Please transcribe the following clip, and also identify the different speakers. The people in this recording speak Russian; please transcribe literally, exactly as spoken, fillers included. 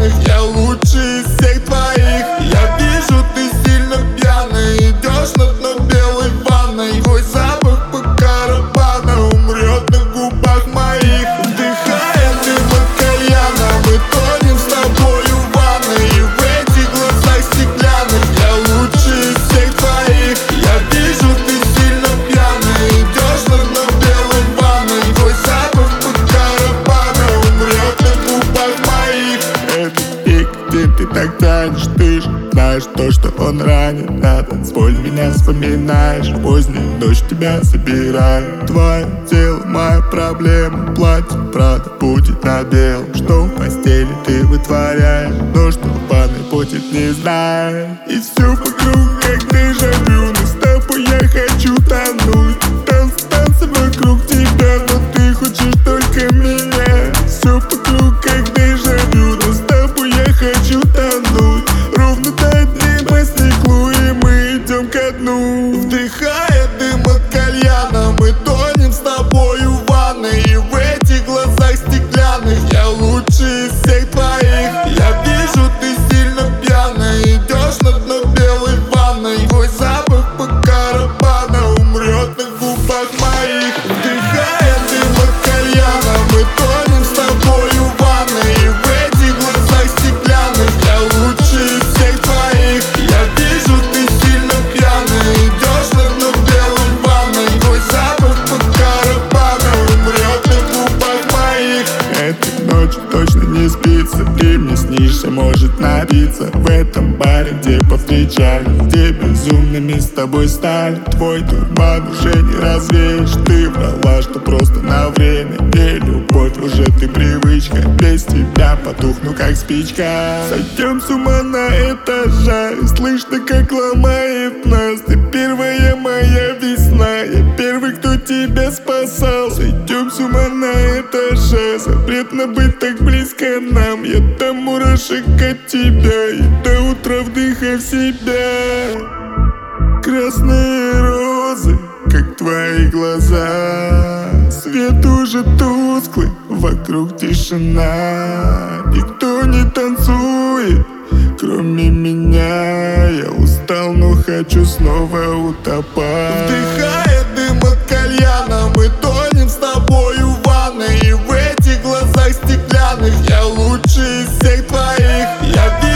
Speaker 1: стеклянных. Я лучше из всех твоих. Я вижу, ты сильно пьяный. Идешь на дно белой ванной. Твой запах по карабану умрет на губах моих. Вдыхая дым от кальяна, мы тонем с тобою в ванной. И в этих глазах стеклянных я лучше из всех твоих. Я вижу, ты сильно пьяный. Идешь на дно белой ванной. Твой запах по карабану умрет на губах моих.
Speaker 2: Этот пик, где ты так тянешь, ты же знаешь то, что он ранит. На танцполе меня вспоминаешь, поздний дождь тебя собирает. Твое тело, моя проблема, платье Прада будет на белом. Что в постели ты вытворяешь, но что в ванной будет, не знаю. И все вокруг как дежавю, но с тобой я хочу тонуть. Танцы, танцы вокруг тебя, но ты хочешь только меня. Все вокруг как дежавю, но с тобой я хочу тонуть. Ровно до дней по стеклу, и мы идем ко дну.
Speaker 1: Вдыхая дым от кальяна, мы тонем с тобою в ванной. И в этих глазах стеклянных я лучше из всех твоих. Я вижу, ты сильно пьяный. Идешь на дно белой ванной. Твой запах по карабану умрет на губах моих. Вдыхая дым от кальяна, мы тонем с тобою в ванной. И в этих глазах стеклянных я лучше из всех твоих. Я вижу, ты сильно пьяный. Идешь на дно белой ванной. Твой запах по карабану умрет на губах моих.
Speaker 2: Этой ночью точно не спится, ты мне снишься, может набиться. В этом баре, где повстречали, где безумными с тобой стали. Твой дурман уже не развеешь, ты врала, что просто на время. Не любовь, уже ты привычка, без тебя потухну как спичка. Сойдем с ума на этаже, слышно, как ломает нас. Ты первая моя весна, я первый, кто тебя спасал. Сойдем с ума на этаже, запретно быть так близко нам. Я до мурашек от тебя и до утра вдыхай в себя. Красные розы, как твои глаза. Свет уже тусклый, вокруг тишина. Никто не танцует, кроме меня. Я устал, но хочу снова утопать.
Speaker 1: Вдыхая дым от кальяна, мы тонем с тобою в ванной. И в этих глазах стеклянных я лучше из всех твоих. Я